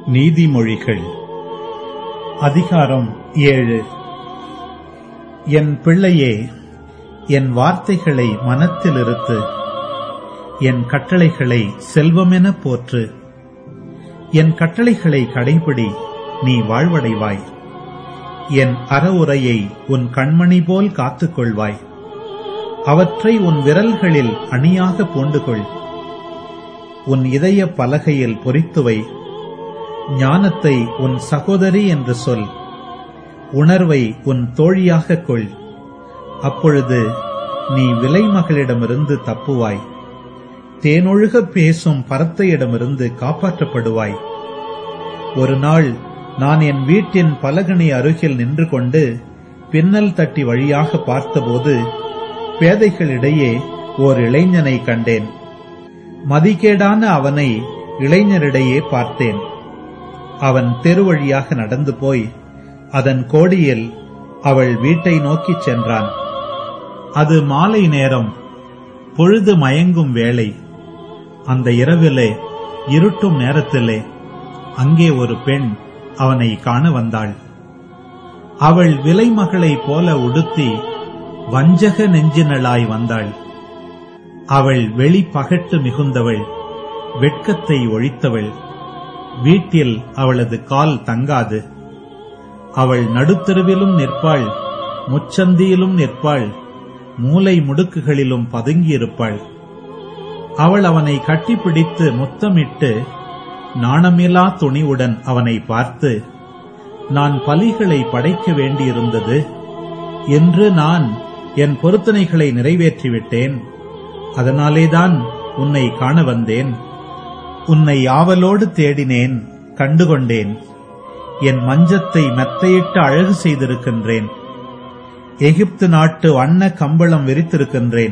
நீதிமொழிகள் அதிகாரம் 7. என் பிள்ளையே, என் வார்த்தைகளை மனத்தில் இருத்து, என் கட்டளைகளை செல்வமென போற்று. என் கட்டளைகளை கடைபிடி, நீ வாழ்வடைவாய். என் அறவுரையை உன் கண்மணி போல் காத்துக்கொள்வாய். அவற்றை உன் விரல்களில் அணியாக பூண்டுகொள். உன் இதய பலகையில் பொறித்துவை. ஞானத்தை உன் சகோதரி என்று சொல். உணர்வை உன் தோழியாகக் கொள். அப்பொழுது நீ விலைமகளிடமிருந்து தப்புவாய். தேனொழுக பேசும் பரத்தையிடமிருந்து காப்பாற்றப்படுவாய். ஒரு நாள் நான் என் வீட்டின் பலகணி அருகில் நின்று கொண்டு பின்னல் தட்டி வழியாக பார்த்தபோது பேதைகளிடையே ஓர் இளைஞனை கண்டேன். மதிகேடான அவனை இளைஞரிடையே பார்த்தேன். அவன் தெருவழியாக நடந்து போய் அதன் கோடியில் அவள் வீட்டை நோக்கிச் சென்றான். அது மாலை நேரம், பொழுது மயங்கும் வேளை. அந்த இரவிலே, இருட்டும் நேரத்திலே அங்கே ஒரு பெண் அவனை காண வந்தாள். அவள் விலைமகளைப் போல உடுத்தி வஞ்சக நெஞ்சினளாய் வந்தாள். அவள் வெளி பகட்டு மிகுந்தவள், வெட்கத்தை ஒழித்தவள். வீட்டில் அவளது கால் தங்காது. அவள் நடுத்தெருவிலும் நிற்பாள், முச்சந்தியிலும் நிற்பாள், மூலை முடுக்குகளிலும் பதுங்கியிருப்பாள். அவள் அவனை கட்டிப்பிடித்து முத்தமிட்டு நாணமிலா துணிவுடன் அவனை பார்த்து, நான் பலிகளை படைக்க வேண்டியிருந்தது என்று நான் என் பொருத்தனைகளை நிறைவேற்றிவிட்டேன். அதனாலேதான் உன்னை காண வந்தேன். உன்னை ஆவலோடு தேடினேன், கண்டுகொண்டேன். என் மஞ்சத்தை மெத்தையிட்டு அழகு செய்திருக்கின்றேன். எகிப்து நாட்டு வண்ண கம்பளம் விரித்திருக்கின்றேன்.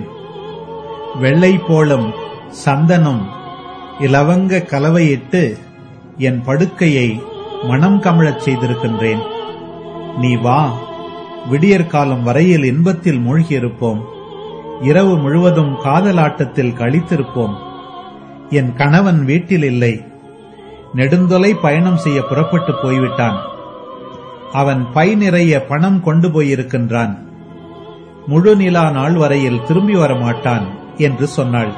வெள்ளை போளம், சந்தனம், இலவங்க கலவையிட்டு என் படுக்கையை மனம் கமழச் செய்திருக்கின்றேன். நீ வா, விடியற்காலம் வரையில் இன்பத்தில் மூழ்கியிருப்போம். இரவு முழுவதும் காதலாட்டத்தில் கழித்திருப்போம். என் கணவன் வீட்டில் இல்லை. நெடுந்தொலை பயணம் செய்ய புறப்பட்டு போய்விட்டான். அவன் பை நிறைய பணம் கொண்டு போயிருக்கின்றான். முழு நிலா நாள் வரையில் திரும்பி வரமாட்டான் என்று சொன்னாள்.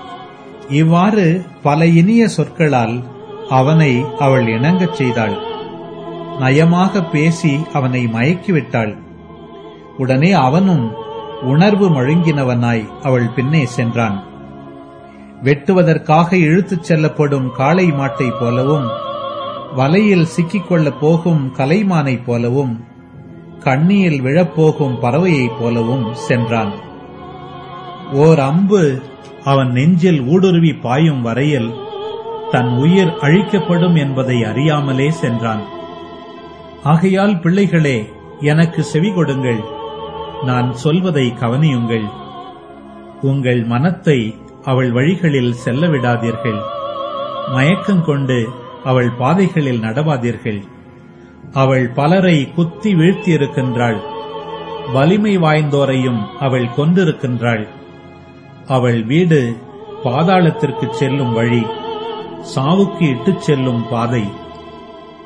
இவ்வாறு பல இனிய சொற்களால் அவனை அவள் இணங்கச் செய்தாள். நயமாக பேசி அவனை மயக்கிவிட்டாள். உடனே அவனும் உணர்வு மழுங்கினவனாய் அவள் பின்னே சென்றான். வெட்டுவதற்காக இழுத்துச் செல்லப்படும் காளை மாட்டை போலவும், வலையில் சிக்கிக்கொள்ளப் போகும் கலைமானைப் போலவும், கண்ணியில் விழப்போகும் பறவையைப் போலவும் சென்றான். ஓர் அம்பு அவன் நெஞ்சில் ஊடுருவி பாயும் வரையில் தன் உயிர் அழிக்கப்படும் என்பதை அறியாமலே சென்றான். ஆகையால் பிள்ளைகளே, எனக்கு செவி கொடுங்கள், நான் சொல்வதை கவனியுங்கள். உங்கள் மனத்தை அவள் வழிகளில் செல்ல விடாதீர்கள். மயக்கங்கொண்டு அவள் பாதைகளில் நடவாதீர்கள். அவள் பலரை குத்தி வீழ்த்தியிருக்கின்றாள். வலிமை வாய்ந்தோரையும் அவள் கொன்றிருக்கின்றாள். அவள் வீடு பாதாளத்திற்கு செல்லும் வழி, சாவுக்கு இட்டுச் செல்லும் பாதை.